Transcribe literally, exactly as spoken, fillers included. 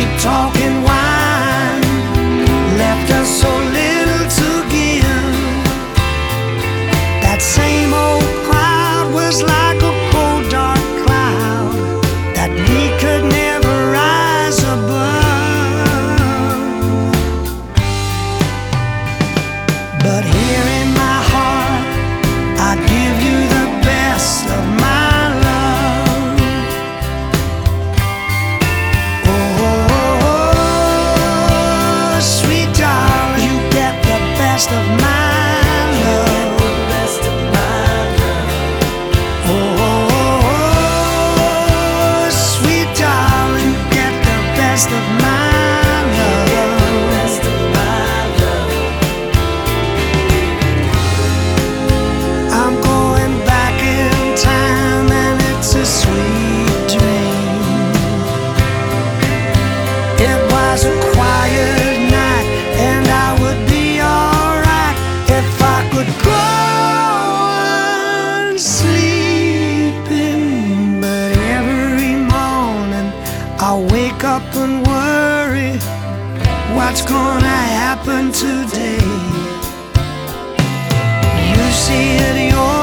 sweet talking wine left us so little to give. That same old crowd was like a cold dark cloud that we could never rise above. But here in my heart I'd give you the best of my love. Oh, sweet darling, you get the best of my love. Oh, sweet darling, you get the best of my love. I'm going back in time and it's a sweet dream. It was a quiet night and I would be alright if I could go on sleeping. But every morning I wake up and worry what's gonna happen today. You see it your